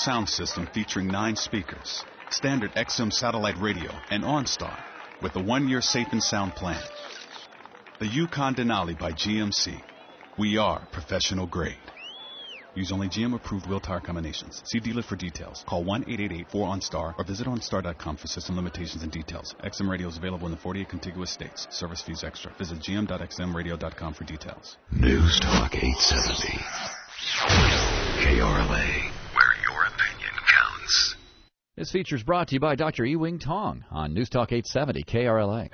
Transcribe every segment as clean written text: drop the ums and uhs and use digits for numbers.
sound system featuring 9 speakers, standard XM satellite radio, and OnStar with a 1-year safe and sound plan. The Yukon Denali by GMC. We are professional grade. Use only GM-approved wheel tire combinations. See dealer for details. Call 1-888-4OnStar or visit OnStar.com for system limitations and details. XM radio is available in the 48 contiguous states. Service fees extra. Visit gm.xmradio.com for details. News Talk 870. KRLA, where your opinion counts. This feature is brought to you by Dr. Ewing Tong on News Talk 870 KRLA.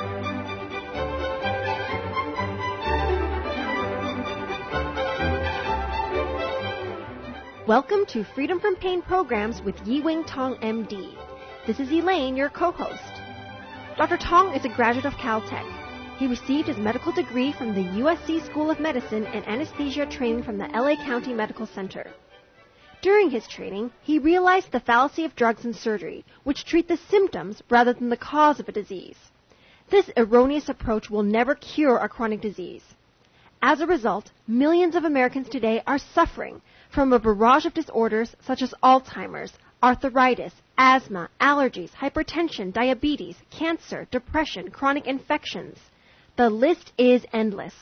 Welcome to Freedom from Pain programs with Ewing Tong, MD. This is Elaine, your co-host. Dr. Tong is a graduate of Caltech. He received his medical degree from the USC School of Medicine and anesthesia training from the LA County Medical Center. During his training, he realized the fallacy of drugs and surgery, which treat the symptoms rather than the cause of a disease. This erroneous approach will never cure a chronic disease. As a result, millions of Americans today are suffering from a barrage of disorders such as Alzheimer's, arthritis, asthma, allergies, hypertension, diabetes, cancer, depression, chronic infections. The list is endless.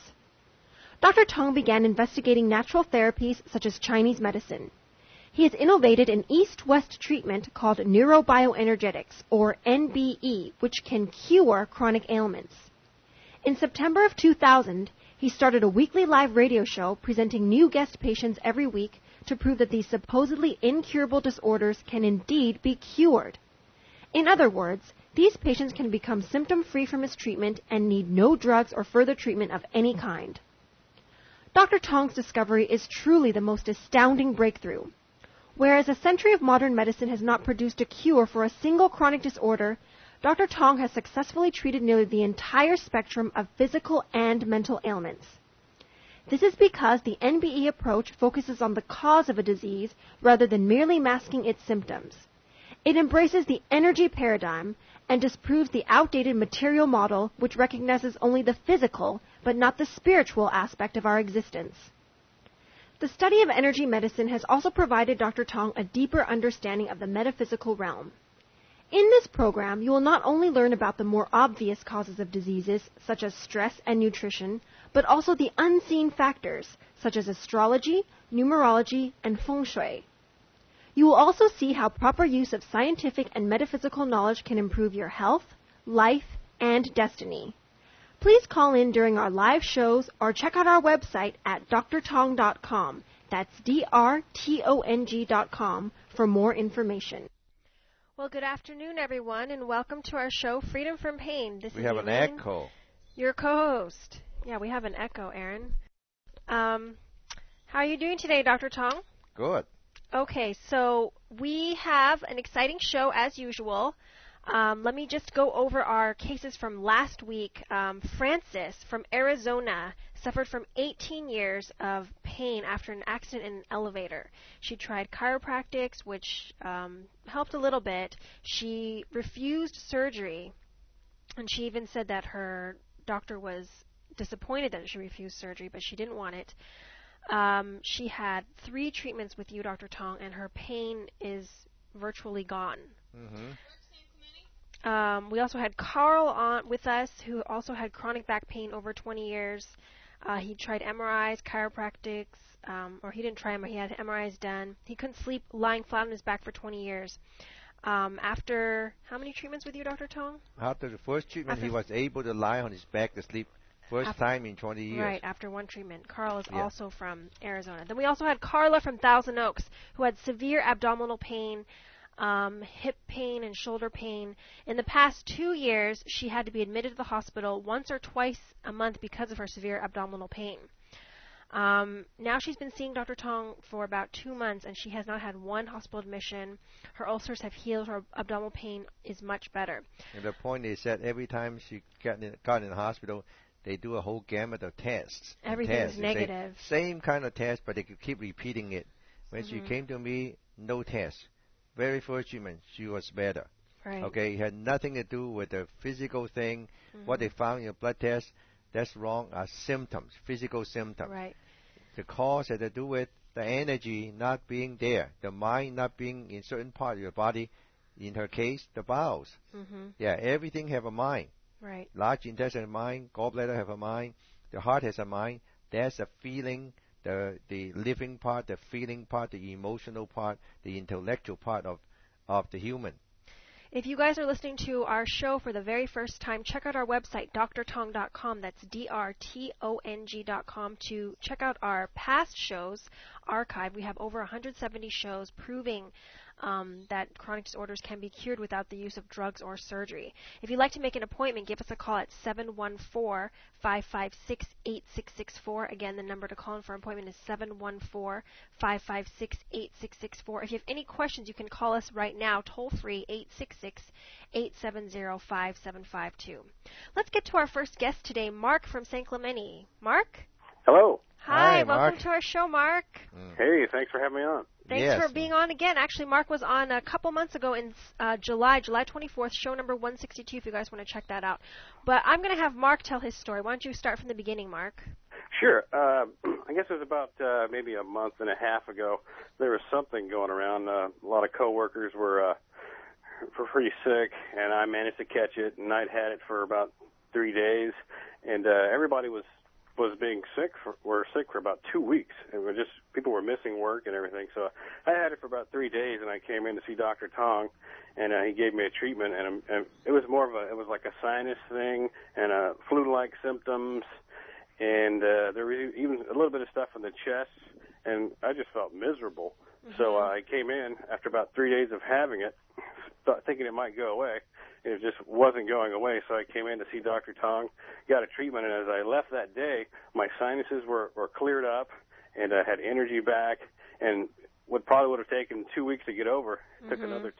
Dr. Tong began investigating natural therapies such as Chinese medicine. He has innovated an east-west treatment called neurobioenergetics, or NBE, which can cure chronic ailments. In September of 2000, he started a weekly live radio show presenting new guest patients every week to prove that these supposedly incurable disorders can indeed be cured. In other words, these patients can become symptom-free from his treatment and need no drugs or further treatment of any kind. Dr. Tong's discovery is truly the most astounding breakthrough. Whereas a century of modern medicine has not produced a cure for a single chronic disorder, Dr. Tong has successfully treated nearly the entire spectrum of physical and mental ailments. This is because the NBE approach focuses on the cause of a disease rather than merely masking its symptoms. It embraces the energy paradigm and disproves the outdated material model which recognizes only the physical but not the spiritual aspect of our existence. The study of energy medicine has also provided Dr. Tong a deeper understanding of the metaphysical realm. In this program, you will not only learn about the more obvious causes of diseases, such as stress and nutrition, but also the unseen factors, such as astrology, numerology, and feng shui. You will also see how proper use of scientific and metaphysical knowledge can improve your health, life, and destiny. Please call in during our live shows or check out our website at drtong.com. That's drtong.com for more information. Well, good afternoon, everyone, and welcome to our show, Freedom from Pain. We have an echo. Your co-host. Yeah, we have an echo, Aaron. How are you doing today, Dr. Tong? Good. Okay, so we have an exciting show as usual. Let me just go over our cases from last week. Frances from Arizona suffered from 18 years of pain after an accident in an elevator. She tried chiropractics, which helped a little bit. She refused surgery, and she even said that her doctor was disappointed that she refused surgery, but she didn't want it. She had 3 treatments with you, Dr. Tong, and her pain is virtually gone. Mm-hmm. We also had Carl on with us, who also had chronic back pain over 20 years. He tried MRIs, chiropractics, or he didn't try them, he had MRIs done. He couldn't sleep lying flat on his back for 20 years. After how many treatments with you, Dr. Tong? After the first treatment, he was able to lie on his back to sleep first time in 20 years. Right, after 1 treatment. Carl is also from Arizona. Then we also had Carla from Thousand Oaks, who had severe abdominal pain, hip pain and shoulder pain. In the past 2 years, she had to be admitted to the hospital once or twice a month because of her severe abdominal pain. Now she's been seeing Dr. Tong for about 2 months, and she has not had 1 hospital admission. Her ulcers have healed. Her abdominal pain is much better. And the point is that every time she got in the hospital, they do a whole gamut of tests. Everything's negative. Same kind of test, but they could keep repeating it. When she came to me, no test. Very first treatment, she was better. Right. Okay, it had nothing to do with the physical thing. What they found in your blood test, that's wrong, are symptoms, physical symptoms. Right. The cause had to do with the energy not being there, the mind not being in certain part of your body. In her case, the bowels. Yeah, everything have a mind. Right. Large intestine mind, gallbladder have a mind, the heart has a mind. There's a feeling, the living part, the feeling part, the emotional part, the intellectual part of the human. If you guys are listening to our show for the very first time, check out our website, drtong.com. That's drtong.com to check out our past shows archive. We have over 170 shows proving that chronic disorders can be cured without the use of drugs or surgery. If you'd like to make an appointment, give us a call at 714-556-8664. Again, the number to call in for an appointment is 714-556-8664. If you have any questions, you can call us right now, toll-free, 866-870-5752. Let's get to our first guest today, Mark from San Clemente. Mark? Hello. Hi, welcome Mark. to our show, Mark. Hey, thanks for having me on. Thanks for being on again. Actually, Mark was on a couple months ago in July 24th, show number 162, if you guys want to check that out. But I'm going to have Mark tell his story. Why don't you start from the beginning, Mark? Sure. I guess it was about maybe a month and a half ago. There was something going around. A lot of coworkers were pretty sick, and I managed to catch it, and I'd had it for about 3 days, and everybody was being sick were sick for about 2 weeks. It was just people were missing work and everything. So I had it for about 3 days, and I came in to see Dr. Tong, and he gave me a treatment, and it was it was like a sinus thing and flu-like symptoms, and there was even a little bit of stuff in the chest, and I just felt miserable. So I came in after about 3 days of having it, thinking it might go away. It just wasn't going away, so I came in to see Dr. Tong, got a treatment, and as I left that day, my sinuses were cleared up, and I had energy back, and what probably would have taken 2 weeks to get over took another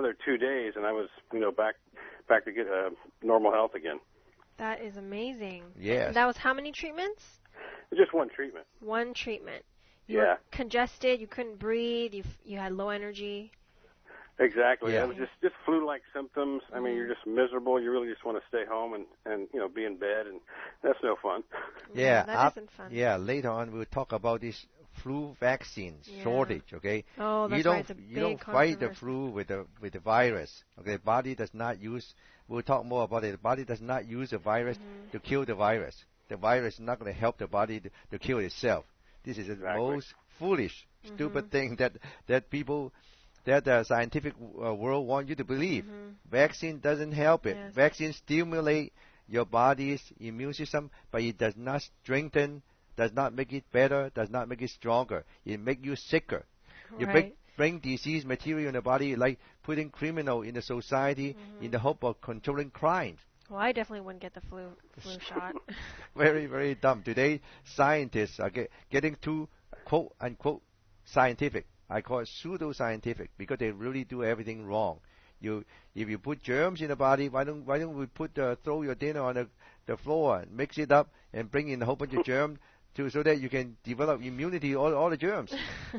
2 days, and I was back to get normal health again. That is amazing. Yes. And that was how many treatments? Just one treatment. One treatment. You were congested, you couldn't breathe, you had low energy. Exactly. Yeah. It was just flu-like symptoms. I mean, you're just miserable. You really just want to stay home and be in bed, and that's no fun. Yeah, that isn't fun. Yeah, later on we'll talk about this flu vaccine shortage. Okay. Oh, that's right. You don't fight the flu with the virus. Okay. The body does not use. We'll talk more about it. The body does not use the virus to kill the virus. The virus is not going to help the body to kill itself. This is the most foolish, stupid thing that people. That the scientific world want you to believe. Vaccine doesn't help it. Yes. Vaccine stimulate your body's immune system, but it does not strengthen, does not make it better, does not make it stronger. It make you sicker. You bring disease material in the body, like putting criminal in the society in the hope of controlling crime. Well, I definitely wouldn't get the flu shot. Very, very dumb. Today, scientists are getting too quote unquote scientific. I call it pseudo-scientific because they really do everything wrong. If you put germs in the body, why don't we throw your dinner on the floor and mix it up and bring in a whole bunch of germs so that you can develop immunity all the germs.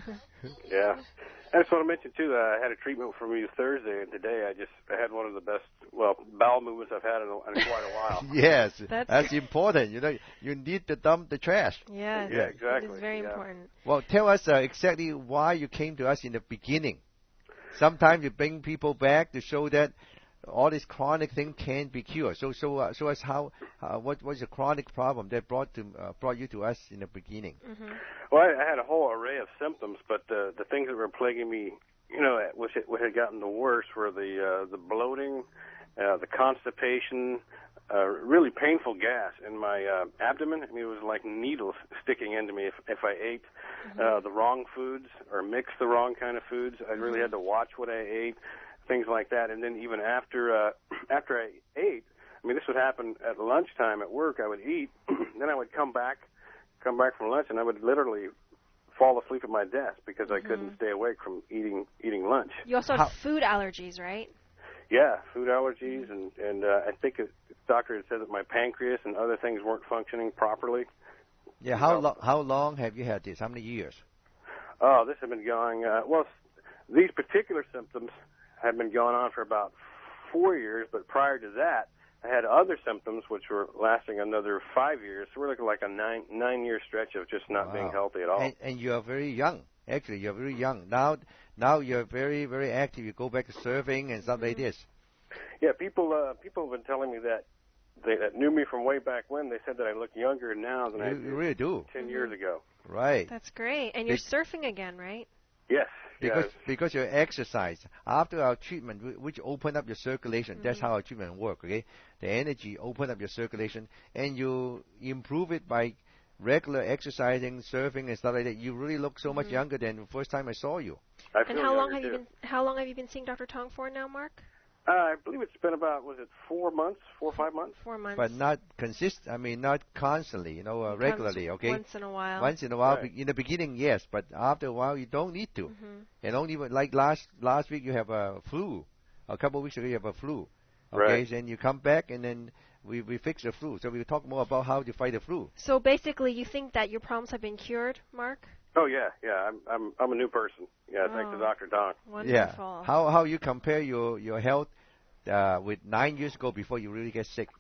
Yeah. I just want to mention too that I had a treatment for me Thursday, and today I had one of the best bowel movements I've had in quite a while. Yes, that's important. You need to dump the trash. Yes, yeah, exactly. It is very important. Well, tell us exactly why you came to us in the beginning. Sometimes you bring people back to show that all this chronic thing can be cured. So show us what was the chronic problem that brought you to us in the beginning. Well, I had a whole array of symptoms, but the things that were plaguing me, which had gotten the worst, were the bloating, the constipation, really painful gas in my abdomen. I mean, it was like needles sticking into me if I ate the wrong foods or mixed the wrong kind of foods. I really had to watch what I ate. Things like that, and then even after I ate, I mean, this would happen at lunchtime at work. I would eat, then I would come back from lunch, and I would literally fall asleep at my desk because I couldn't stay awake from eating lunch. You also had food allergies, right? Yeah, food allergies, and I think the doctor had said that my pancreas and other things weren't functioning properly. Yeah, how long have you had this? How many years? Oh, this has been going. These particular symptoms had been going on for about 4 years, but prior to that, I had other symptoms which were lasting another 5 years. So we're looking like a nine-year stretch of just not being healthy at all. And you are very young. Actually, you're very young. Now you're very, very active. You go back to surfing and stuff like this. Yeah, people have been telling me that that knew me from way back when. They said that I look younger now than I did You really do. 10 years ago. Right. That's great. And you're surfing again, right? Yes. Because you exercise after our treatment, which open up your circulation. That's how our treatment works. Okay, the energy open up your circulation, and you improve it by regular exercising, surfing, and stuff like that. You really look so much younger than the first time I saw you. And how long have you been seeing Dr. Tong for now, Mark? I believe it's been about 4 months, 4 or 5 months. 4 months. But not not constantly. regularly. Okay. Once in a while. Once in a while. Right. In the beginning, yes, but after a while, you don't need to. And only like last week, you have a flu. A couple of weeks ago, you have a flu. Okay, right. Then you come back, and then we fix the flu. So we'll talk more about how to fight the flu. So basically, you think that your problems have been cured, Mark? Oh yeah. I'm a new person. Yeah, thanks to Dr. Tong. Wonderful. Yeah. How you compare your health with 9 years ago before you really get sick?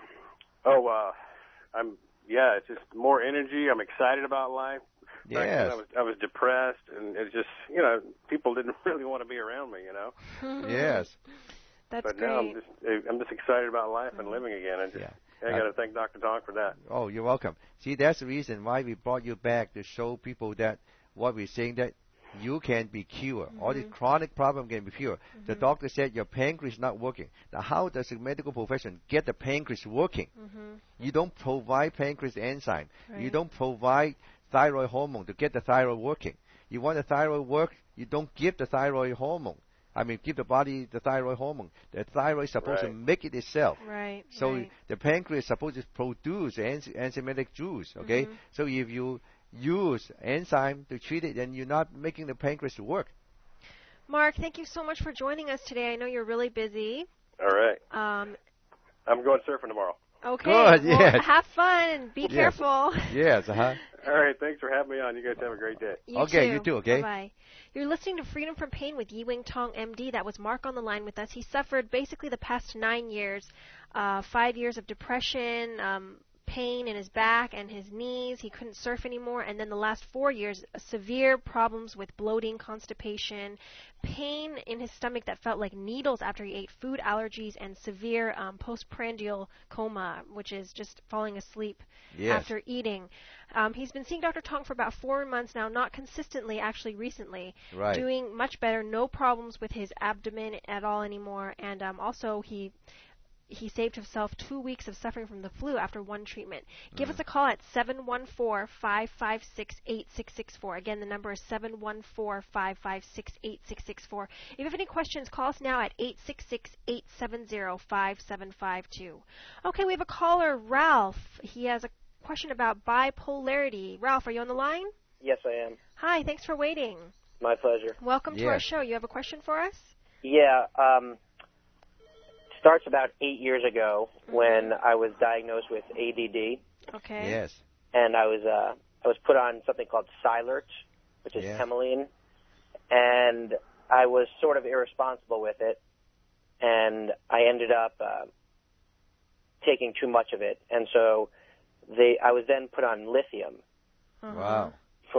Oh, it's just more energy. I'm excited about life. Back Yes. then I was depressed, and it's just people didn't really want to be around me. Yes. That's But great. now I'm just excited about life and living again. I got to thank Dr. Tong for that. Oh, you're welcome. See, that's the reason why we brought you back to show people that what we're saying, that you can be cured. All these chronic problems can be cured. The doctor said your pancreas is not working. Now, how does the medical profession get the pancreas working? You don't provide pancreas enzyme. Right. You don't provide thyroid hormone to get the thyroid working. You want the thyroid work, you don't give the thyroid hormone. Give the body the thyroid hormone. The thyroid is supposed to make it itself. Right. So the pancreas is supposed to produce enzymatic juice, okay? So if you use enzyme to treat it, then you're not making the pancreas work. Mark, thank you so much for joining us today. I know you're really busy. All right. I'm going surfing tomorrow. Okay. Good, well, yes. have fun and be careful. Yes, All right. Thanks for having me on. You guys have a great day. You too, okay? Bye-bye. You're listening to Freedom from Pain with Yi-Wing Tong, MD. That was Mark on the line with us. He suffered basically the past 9 years, 5 years of depression, pain in his back and his knees. He couldn't surf anymore. And then the last 4 years, severe problems with bloating, constipation, pain in his stomach that felt like needles after he ate food, allergies, and severe postprandial coma, which is just falling asleep after eating. He's been seeing Dr. Tong for about 4 months now, not consistently, actually recently, doing much better, no problems with his abdomen at all anymore. And also he saved himself 2 weeks of suffering from the flu after one treatment. Give us a call at 714-556-8664. Again, the number is 714-556-8664. If you have any questions, call us now at 866-870-5752. Okay, we have a caller, Ralph. He has a question about bipolarity. Ralph, are you on the line? Yes, I am. Hi, thanks for waiting. My pleasure. Welcome to our show. You have a question for us? Yeah, starts about 8 years ago when I was diagnosed with ADD. Okay. Yes. And I was put on something called Cylert, which is Hemeline, and I was sort of irresponsible with it, and I ended up taking too much of it, and so I was then put on lithium. Wow.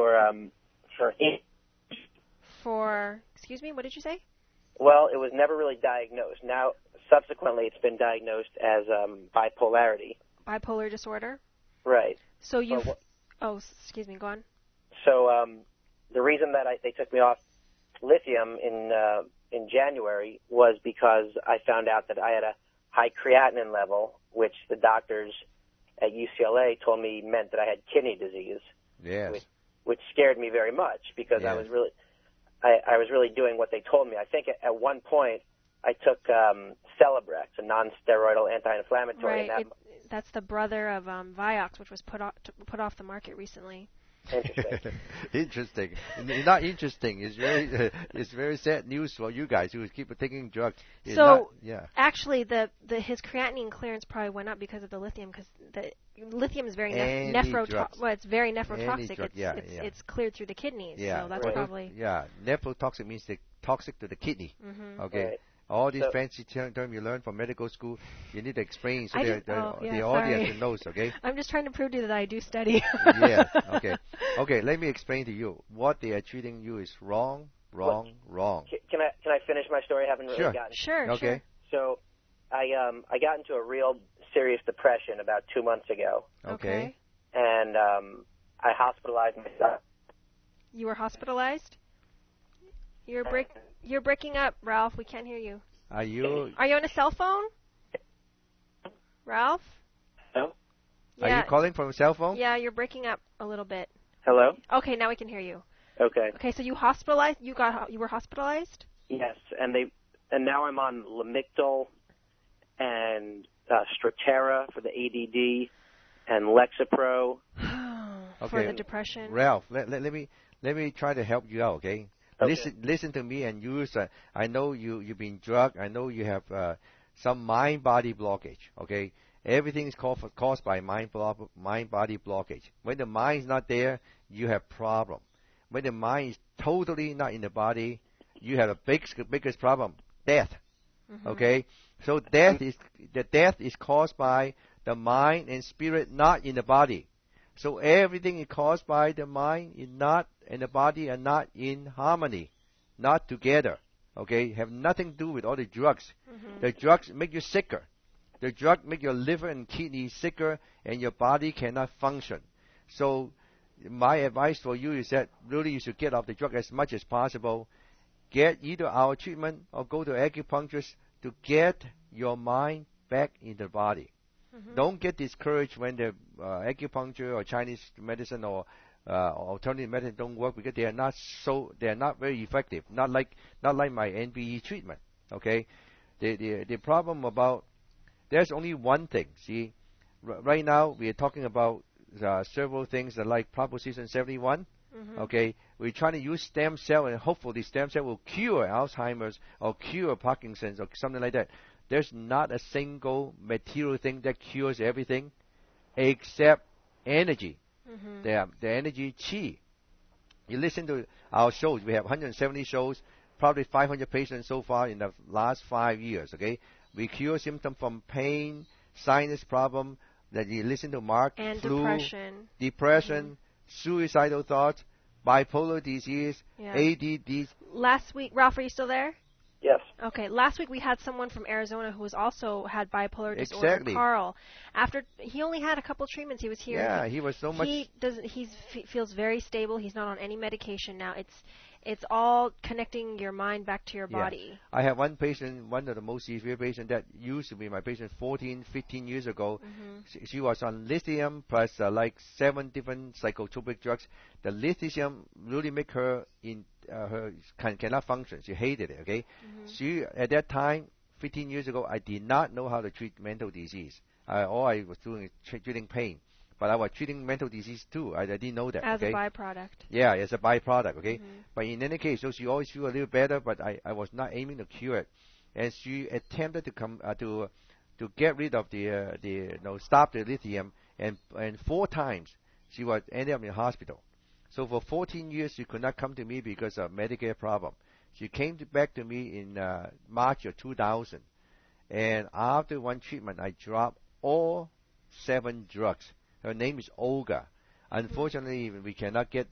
For excuse me, what did you say? Well, it was never really diagnosed. Now, subsequently, it's been diagnosed as bipolarity. Bipolar disorder? Right. So you... Oh, excuse me, go on. So the reason that they took me off lithium in January was because I found out that I had a high creatinine level, which the doctors at UCLA told me meant that I had kidney disease. Yes. Which scared me very much because I was really doing what they told me. I think at one point I took Celebrex, a non-steroidal anti-inflammatory. Right. That's the brother of Vioxx, which was put off the market recently. Interesting. Interesting. Not interesting. It's very sad news for you guys who keep taking drugs. Actually, his creatinine clearance probably went up because of the lithium, because the lithium is very it's very nephrotoxic. It's cleared through the kidneys. So that's probably nephrotoxic means toxic to the kidney. Mm-hmm. Okay. Right. All these fancy terms you learn from medical school, you need to explain so the audience knows, okay? I'm just trying to prove to you that I do study. Yes, okay. Okay, let me explain to you. What they are treating you is wrong. Can I finish my story? I haven't really gotten. Sure. Okay. So, I got into a real serious depression about 2 months ago. Okay. And I hospitalized myself. You were hospitalized? You're breaking up, Ralph. We can't hear you. Are you on a cell phone? Ralph? Hello? Are you calling from a cell phone? Yeah, you're breaking up a little bit. Hello? Okay, now we can hear you. Okay. Okay, so you hospitalized? You were hospitalized? Yes, and now I'm on Lamictal and Strattera for the ADD and Lexapro for the depression. Ralph, let me try to help you out, okay? Listen to me and use. I know you've been drugged. I know you have some mind-body blockage. Okay, everything is caused by mind-body blockage. When the mind is not there, you have problem. When the mind is totally not in the body, you have a biggest problem: death. Mm-hmm. Okay, so death is caused by the mind and spirit not in the body. So everything is caused by the mind, and the body are not in harmony, not together. Okay, have nothing to do with all the drugs. Mm-hmm. The drugs make you sicker. The drug make your liver and kidney sicker, and your body cannot function. So my advice for you is that really you should get off the drug as much as possible. Get either our treatment or go to acupuncturist to get your mind back in the body. Mm-hmm. Don't get discouraged when the acupuncture or Chinese medicine or alternative medicine don't work, because they are not very effective. Not like my NBE treatment. Okay, the problem about there's only one thing. See, right now we are talking about several things that like Proposition 71. Mm-hmm. Okay, we're trying to use stem cell, and hopefully stem cell will cure Alzheimer's or cure Parkinson's or something like that. There's not a single material thing that cures everything except energy. Mm-hmm. The energy qi. You listen to our shows. We have 170 shows, probably 500 patients so far in the last 5 years. Okay, we cure symptoms from pain, sinus problem. That you listen to Mark, and flu, depression, mm-hmm. suicidal thoughts, bipolar disease, ADD. Last week, Ralph, are you still there? Yes. Okay. Last week we had someone from Arizona who was also had bipolar disorder. Exactly. Carl. After he only had a couple treatments, he was here. Yeah, he was so much. He feels very stable. He's not on any medication now. It's all connecting your mind back to your body. I have one patient, one of the most severe patients that used to be my patient 14, 15 years ago. Mm-hmm. She was on lithium plus like 7 different psychotropic drugs. The lithium really make her cannot function. She hated it. Okay, mm-hmm. She at that time 15 years ago, I did not know how to treat mental disease. All I was doing is treating pain. But I was treating mental disease too. I didn't know that. As a byproduct. Yeah, as a byproduct. Okay. Mm-hmm. But in any case, so she always feel a little better. But I was not aiming to cure it, and she attempted to come to get rid of stop the lithium, and 4 times she was ended up in hospital. So for 14 years she could not come to me because of Medicare problem. She came back to me in March of 2000, and after one treatment, I dropped all 7 drugs. Her name is Olga. Unfortunately, we cannot get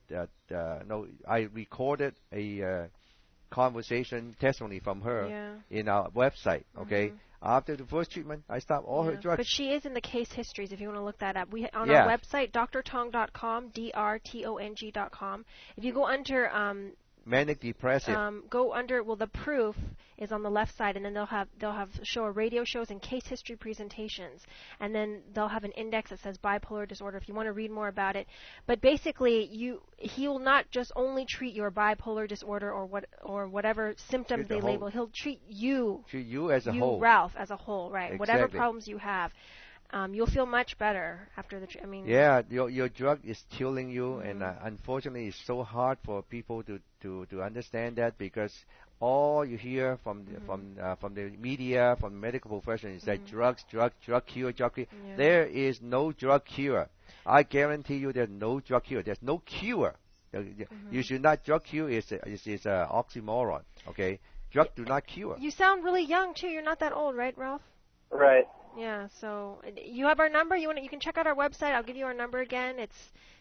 I recorded a conversation testimony from her in our website. Okay. Mm-hmm. After the first treatment, I stopped all her drugs. But she is in the case histories if you want to look that up. On our website, drtong.com, drtong.com. If you go under manic depressive. Go under the proof is on the left side, and then they'll show radio shows and case history presentations, and then they'll have an index that says bipolar disorder if you want to read more about it. But basically, he will not just only treat your bipolar disorder or whatever symptoms they label. He'll treat you as a whole, Ralph, as a whole, right? Exactly. Whatever problems you have. You'll feel much better after the your drug is killing you, mm-hmm. and unfortunately it's so hard for people to understand that, because all you hear from the media, from the medical profession is that drug cure. Yeah. There is no drug cure. I guarantee you there's no drug cure. There's no cure. Mm-hmm. You should not drug cure is an oxymoron. Okay, Drug do not cure. You sound really young too. You're not that old, right, Ralph? Right. Yeah. So you have our number. You can check out our website. I'll give you our number again. It's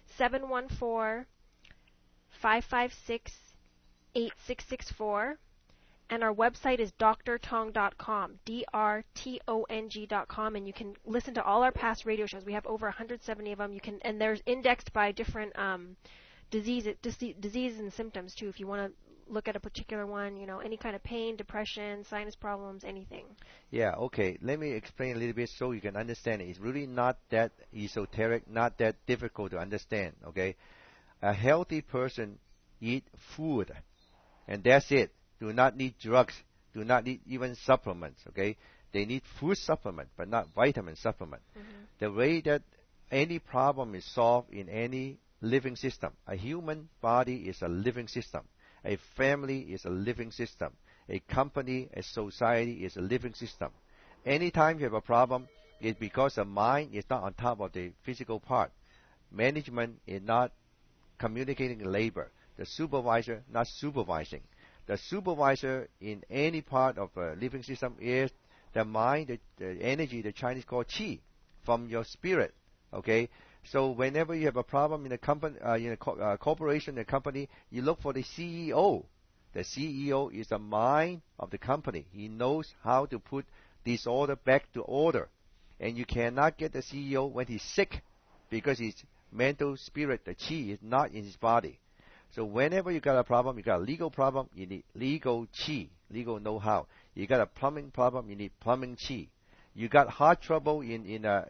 714-556-8664. And our website is drtong.com, drtong.com, and you can listen to all our past radio shows. We have over 170 of them. And they're indexed by different diseases and symptoms too. If you want to look at a particular one, any kind of pain, depression, sinus problems, anything. Yeah. Okay. Let me explain a little bit so you can understand it. It's really not that esoteric, not that difficult to understand. Okay. A healthy person eat food, and that's it. Do not need drugs. Do not need even supplements. Okay, they need food supplement, but not vitamin supplement. Mm-hmm. The way that any problem is solved in any living system. A human body is a living system. A family is a living system. A company, a society is a living system. Anytime you have a problem, it's because the mind is not on top of the physical part. Management is not communicating labor. The supervisor not supervising. The supervisor in any part of a living system is the mind, the energy, the Chinese call qi, from your spirit. Okay, so whenever you have a problem in a company, in a corporation, a company, you look for the CEO. The CEO is the mind of the company. He knows how to put disorder back to order, and you cannot get the CEO when he's sick, because his mental spirit, the qi, is not in his body. So whenever you got a problem, you got a legal problem, you need legal qi, legal know-how. You got a plumbing problem, you need plumbing qi. You got heart trouble in a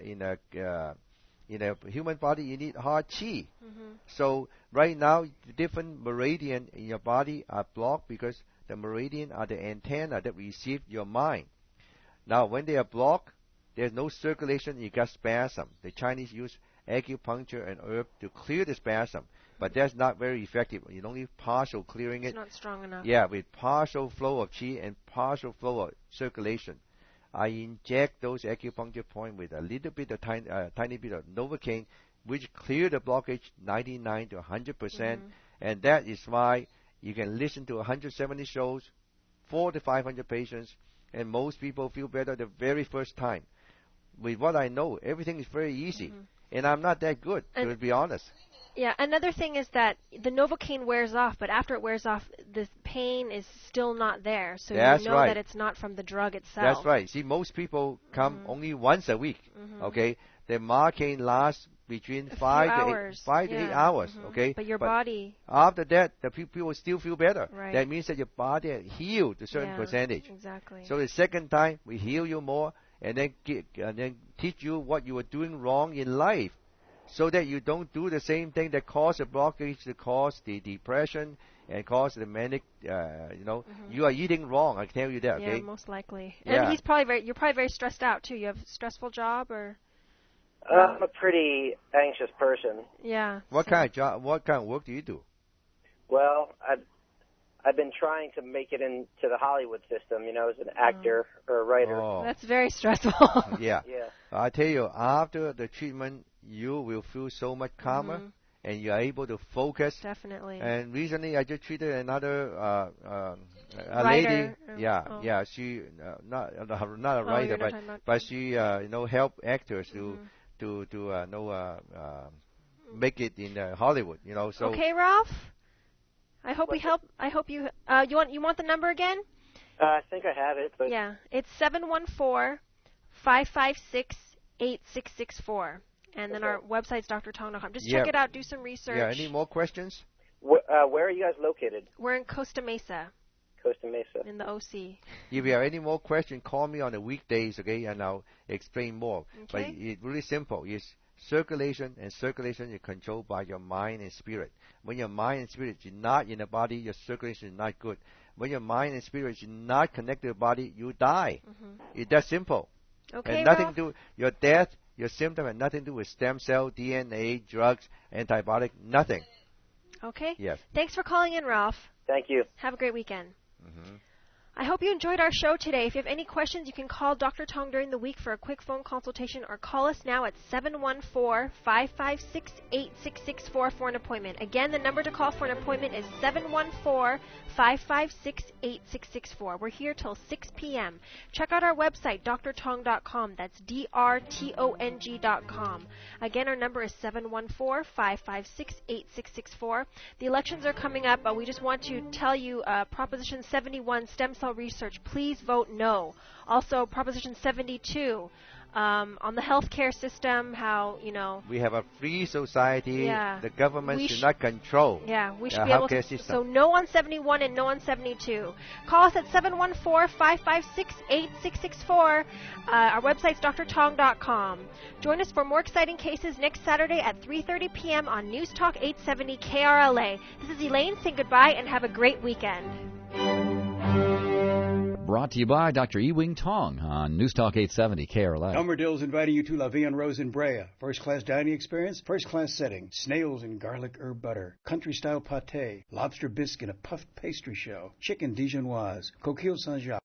human body, you need heart qi. Mm-hmm. So right now, the different meridian in your body are blocked because the meridian are the antenna that receive your mind. Now, when they are blocked, there's no circulation, you got spasm. The Chinese use acupuncture and herb to clear the spasm. But that's not very effective. You only partial clearing it. It's not strong enough. Yeah, with partial flow of qi and partial flow of circulation. I inject those acupuncture points with a little bit of tiny bit of Novocaine, which clear the blockage 99 to 100%. And that is why you can listen to 170 shows, 400 to 500 patients, and most people feel better the very first time. With what I know, everything is very easy. And I'm not that good, to be honest. Yeah, another thing is that the Novocaine wears off, but after it wears off, the pain is still not there. So That's you know right. that it's not from the drug itself. That's right. See, most people come only once a week. Okay, the Marcaine lasts between 5 to 8 hours. Okay, but your body. After that, the people will still feel better. Right. That means that your body has healed a certain percentage. Exactly. So the second time, we heal you more, and then teach you what you were doing wrong in life, so that you don't do the same thing that caused the blockage, that caused the depression, and caused the manic, you are eating wrong, I tell you that, okay? Yeah, most likely. And you're probably very stressed out, too. You have a stressful job, or? I'm a pretty anxious person. Yeah. What kind of job, what kind of work do you do? Well, I've been trying to make it into the Hollywood system, as an actor or a writer. Oh. That's very stressful. Yeah. I tell you, after the treatment, you will feel so much calmer, and you are able to focus. Definitely. And recently, I just treated another a writer. lady. She not a writer, but she help actors to make it in Hollywood. So. Okay, Ralph. I hope we help. I hope you. You want the number again? I think I have it. But yeah, it's 714-556-8664. And then our website's drtong.com. Just check it out. Do some research. Yeah. Any more questions? Where are you guys located? We're in Costa Mesa. Costa Mesa. In the OC. If you have any more questions, call me on the weekdays, okay, and I'll explain more. Okay. But it's really simple. It's circulation, and circulation is controlled by your mind and spirit. When your mind and spirit is not in the body, your circulation is not good. When your mind and spirit is not connected to the body, you die. It's that simple. Okay, and nothing Ralph? to do your death. Your symptom had nothing to do with stem cell, DNA, drugs, antibiotic, nothing. Okay. Yes. Thanks for calling in, Ralph. Thank you. Have a great weekend. I I hope you enjoyed our show today. If you have any questions, you can call Dr. Tong during the week for a quick phone consultation or call us now at 714-556-8664 for an appointment. Again, the number to call for an appointment is 714-556-8664. We're here till 6 p.m. Check out our website, drtong.com. That's drtong.com. Again, our number is 714-556-8664. The elections are coming up, but we just want to tell you Proposition 71, stem cell research, please vote no. Also, Proposition 72, on the healthcare system, how, we have a free society. Yeah. The government should not control. Yeah, we should be able to. System. So no on 71 and no on 72. Call us at 714-556-8664. Our website's drtong.com. Join us for more exciting cases next Saturday at 3:30 p.m. on News Talk 870 KRLA. This is Elaine saying goodbye and have a great weekend. Brought to you by Dr. Ewing Tong on News Talk 870 KRLA. Elmer Dill's inviting you to La Vie en Rose in Brea. First-class dining experience, first-class setting. Snails and garlic herb butter. Country-style pâté. Lobster bisque and a puffed pastry show. Chicken Dijonnoise. Coquille Saint-Jacques.